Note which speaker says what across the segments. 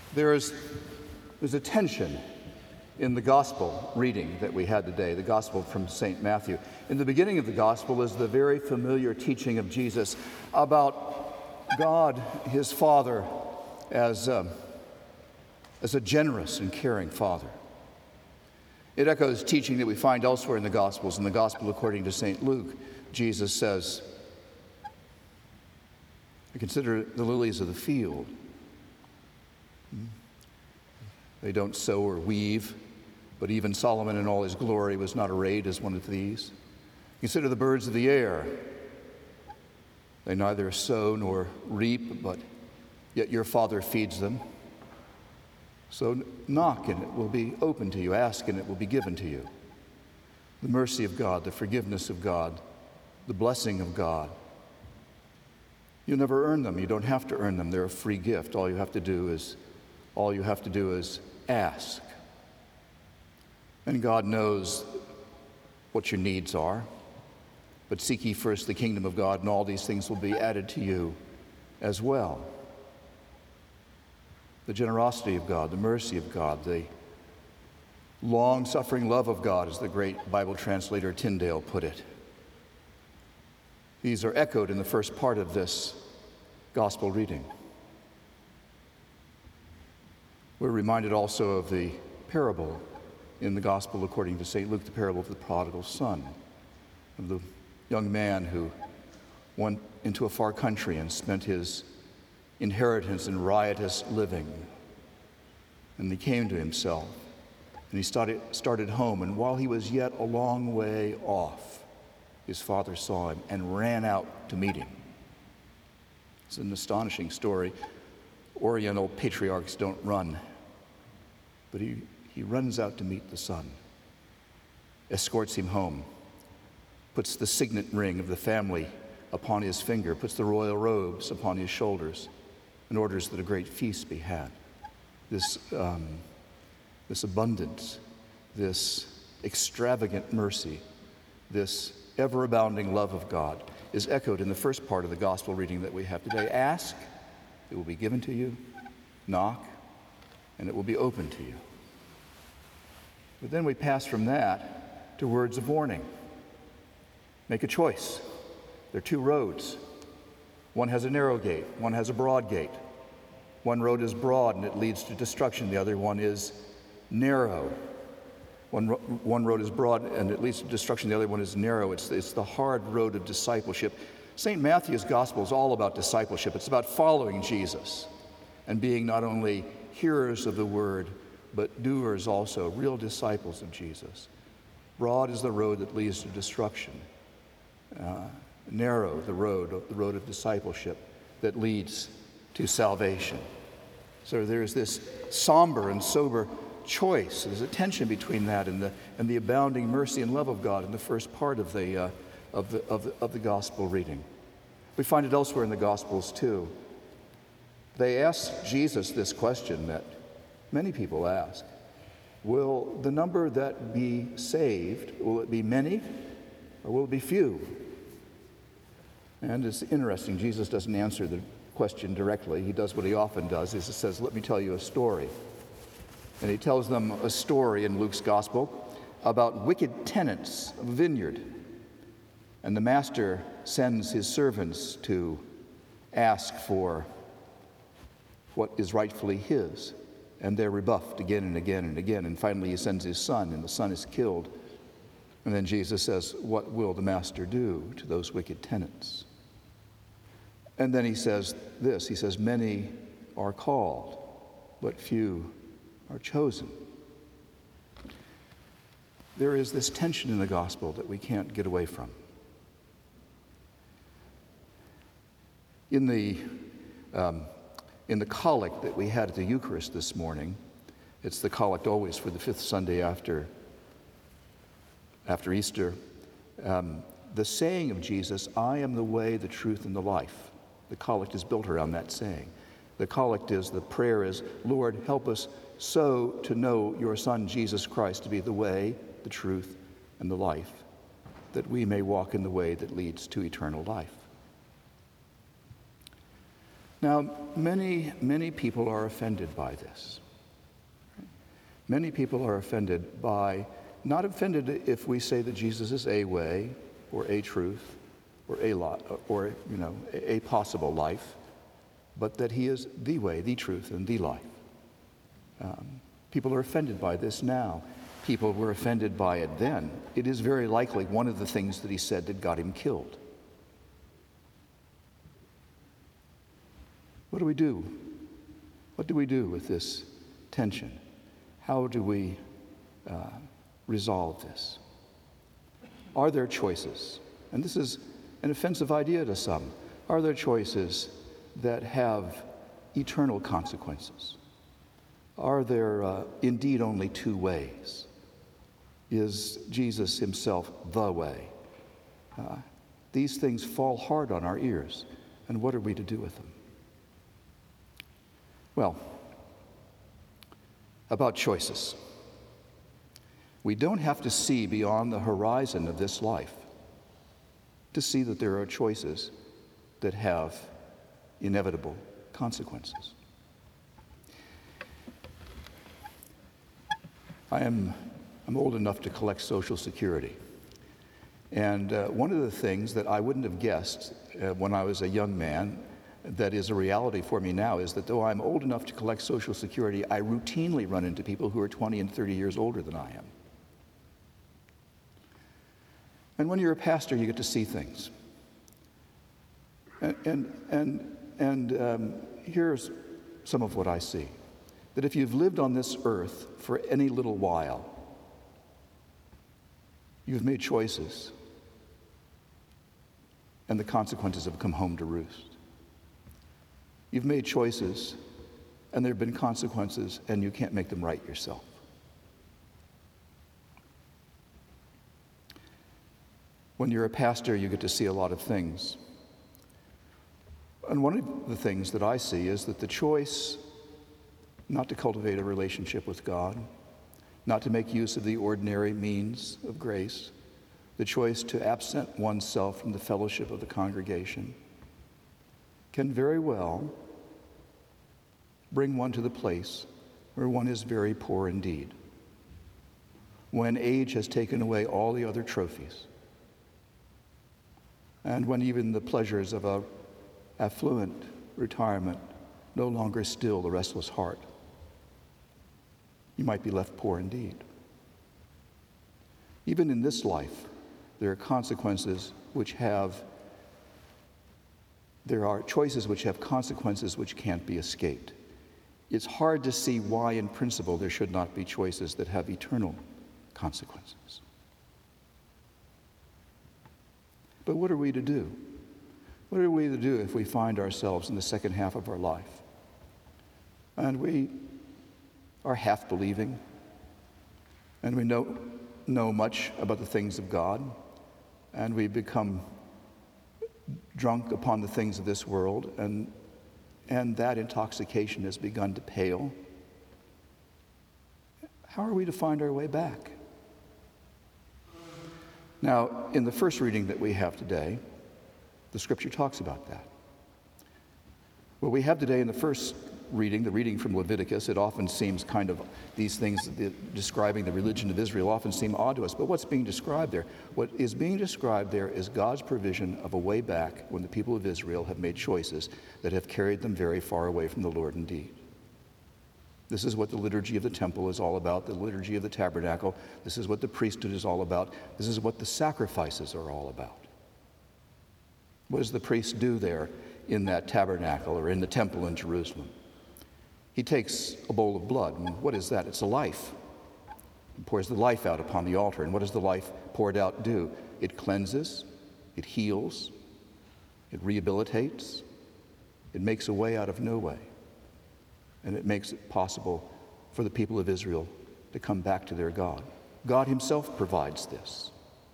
Speaker 1: There's a tension in the gospel reading that we had today, the gospel from St. Matthew. In the beginning of the gospel is the very familiar teaching of Jesus about God, his Father, as a generous and caring Father. It echoes teaching that we find elsewhere in the Gospels. In the Gospel according to St. Luke, Jesus says, "I consider the lilies of the field. They don't sow or weave, but even Solomon in all his glory was not arrayed as one of these. Consider the birds of the air. They neither sow nor reap, but yet your Father feeds them. So knock and it will be open to you. Ask and it will be given to you." The mercy of God, the forgiveness of God, the blessing of God. You'll never earn them. You don't have to earn them. They're a free gift. All you have to do is ask. And God knows what your needs are. But seek ye first the kingdom of God, and all these things will be added to you as well. The generosity of God, the mercy of God, the long-suffering love of God, as the great Bible translator Tyndale put it. These are echoed in the first part of this gospel reading. We're reminded also of the parable in the gospel according to St. Luke, the parable of the prodigal son, of the young man who went into a far country and spent his inheritance in riotous living. And he came to himself, and he started home, and while he was yet a long way off, his father saw him and ran out to meet him. It's an astonishing story. Oriental patriarchs don't run, but he runs out to meet the son, escorts him home, puts the signet ring of the family upon his finger, puts the royal robes upon his shoulders, and orders that a great feast be had. This abundance, this extravagant mercy, this ever-abounding love of God is echoed in the first part of the gospel reading that we have today. Ask, it will be given to you. Knock, and it will be open to you. But then we pass from that to words of warning. Make a choice. There are two roads. One has a narrow gate, one has a broad gate. One road is broad and it leads to destruction. The other one is narrow. One road is broad and it leads to destruction. The other one is narrow. It's the hard road of discipleship. St. Matthew's gospel is all about discipleship. It's about following Jesus and being not only hearers of the word, but doers also, real disciples of Jesus. Broad is the road that leads to destruction. Narrow the road of discipleship that leads to salvation. So there's this somber and sober choice. There's a tension between that and the abounding mercy and love of God in the first part of the gospel reading. We find it elsewhere in the Gospels too. They ask Jesus this question that many people ask: will the number that be saved, will it be many or will it be few? And it's interesting, Jesus doesn't answer the question directly. He does what he often does, is he says, "Let me tell you a story." And he tells them a story in Luke's gospel about wicked tenants of a vineyard. And the master sends his servants to ask for what is rightfully his. And they're rebuffed again and again and again. And finally he sends his son, and the son is killed. And then Jesus says, "What will the master do to those wicked tenants?" And then he says this, he says, "Many are called, but few are chosen." There is this tension in the gospel that we can't get away from. In the collect that we had at the Eucharist this morning, it's the collect always for the fifth Sunday after Easter, the saying of Jesus, "I am the way, the truth, and the life." The collect is built around that saying. The prayer is, "Lord, help us so to know your Son, Jesus Christ, to be the way, the truth, and the life, that we may walk in the way that leads to eternal life." Now, many people are offended by this. Many people are offended by, not offended if we say that Jesus is a way or a truth or a possible life, but that he is the way, the truth, and the life. People are offended by this now. People were offended by it then. It is very likely one of the things that he said that got him killed. What do we do? What do we do with this tension? How do we resolve this? Are there choices? And this is an offensive idea to some. Are there choices that have eternal consequences? Are there indeed only two ways? Is Jesus himself the way? These things fall hard on our ears, and what are we to do with them? Well, about choices. We don't have to see beyond the horizon of this life to see that there are choices that have inevitable consequences. I'm old enough to collect Social Security. And one of the things that I wouldn't have guessed when I was a young man that is a reality for me now is that though I'm old enough to collect Social Security, I routinely run into people who are 20 and 30 years older than I am. And when you're a pastor, you get to see things. And here's some of what I see. That if you've lived on this earth for any little while, you've made choices, and the consequences have come home to roost. You've made choices, and there have been consequences, and you can't make them right yourself. When you're a pastor, you get to see a lot of things. And one of the things that I see is that the choice not to cultivate a relationship with God, not to make use of the ordinary means of grace, the choice to absent oneself from the fellowship of the congregation, can very well bring one to the place where one is very poor indeed, when age has taken away all the other trophies, and when even the pleasures of a affluent retirement no longer still the restless heart. You might be left poor indeed. Even in this life, there are consequences which have there are choices which have consequences which can't be escaped. It's hard to see why, in principle, there should not be choices that have eternal consequences. But what are we to do? What are we to do if we find ourselves in the second half of our life and we are half believing and we know much about the things of God and we become drunk upon the things of this world, and that intoxication has begun to pale? How are we to find our way back? Now, in the first reading that we have today, the scripture talks about that. What we have today in the first reading, the reading from Leviticus, it often seems kind of, these things describing the religion of Israel often seem odd to us, but what's being described there? What is being described there is God's provision of a way back when the people of Israel have made choices that have carried them very far away from the Lord indeed. This is what the liturgy of the temple is all about, the liturgy of the tabernacle. This is what the priesthood is all about. This is what the sacrifices are all about. What does the priest do there in that tabernacle or in the temple in Jerusalem? He takes a bowl of blood, and what is that? It's a life. He pours the life out upon the altar, and what does the life poured out do? It cleanses, it heals, it rehabilitates, it makes a way out of no way, and it makes it possible for the people of Israel to come back to their God. God himself provides this.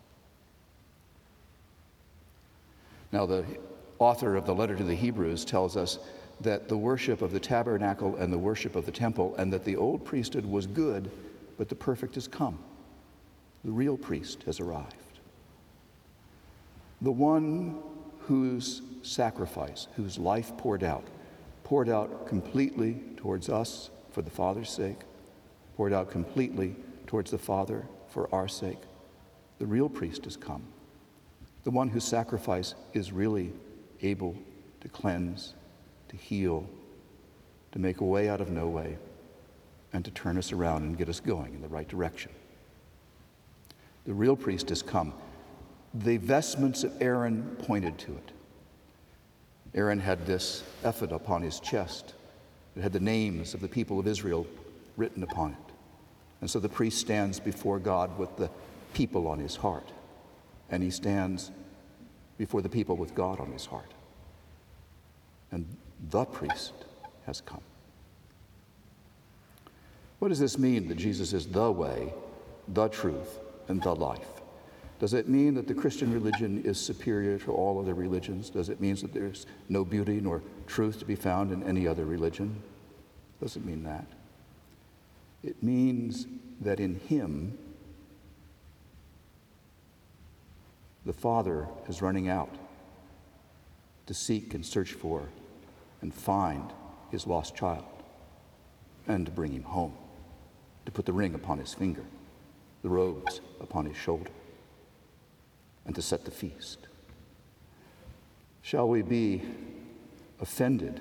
Speaker 1: Now, the author of the letter to the Hebrews tells us that the worship of the tabernacle and the worship of the temple, and that the old priesthood was good, but the perfect has come. The real priest has arrived. The one whose sacrifice, whose life poured out, poured out completely towards us for the Father's sake, poured out completely towards the Father for our sake. The real priest has come, the one whose sacrifice is really able to cleanse, to heal, to make a way out of no way, and to turn us around and get us going in the right direction. The real priest has come. The vestments of Aaron pointed to it. Aaron had this ephod upon his chest. It had the names of the people of Israel written upon it. And so the priest stands before God with the people on his heart, and he stands before the people with God on his heart. And the priest has come. What does this mean that Jesus is the way, the truth, and the life? Does it mean that the Christian religion is superior to all other religions? Does it mean that there's no beauty nor truth to be found in any other religion? Does it mean that? It means that in him, the Father is running out to seek and search for and find his lost child and to bring him home, to put the ring upon his finger, the robes upon his shoulder, and to set the feast. Shall we be offended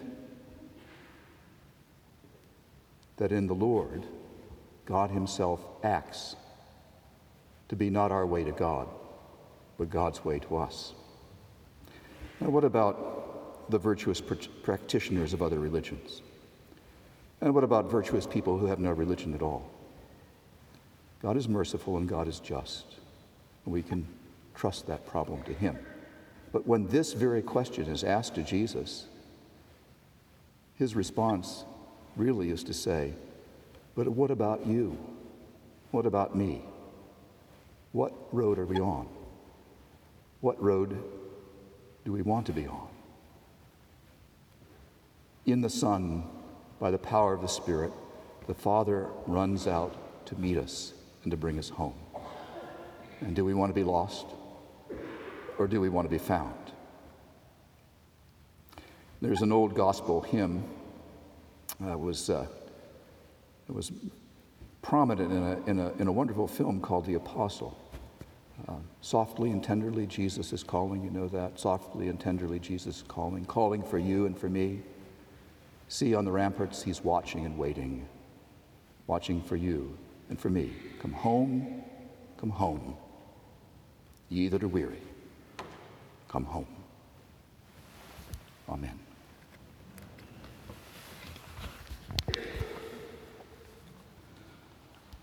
Speaker 1: that in the Lord, God himself acts to be not our way to God, but God's way to us? Now, what about the virtuous practitioners of other religions? And what about virtuous people who have no religion at all? God is merciful and God is just, and we can trust that problem to him. But when this very question is asked to Jesus, his response really is to say, but what about you? What about me? What road are we on? What road do we want to be on? In the Son, by the power of the Spirit, the Father runs out to meet us and to bring us home. And do we want to be lost? Or do we want to be found? There's an old gospel hymn that was prominent in a wonderful film called The Apostle. Softly and tenderly Jesus is calling, you know that. Softly and tenderly Jesus is calling for you and for me. See, on the ramparts he's watching and waiting, watching for you and for me. Come home, ye that are weary. Come home. Amen.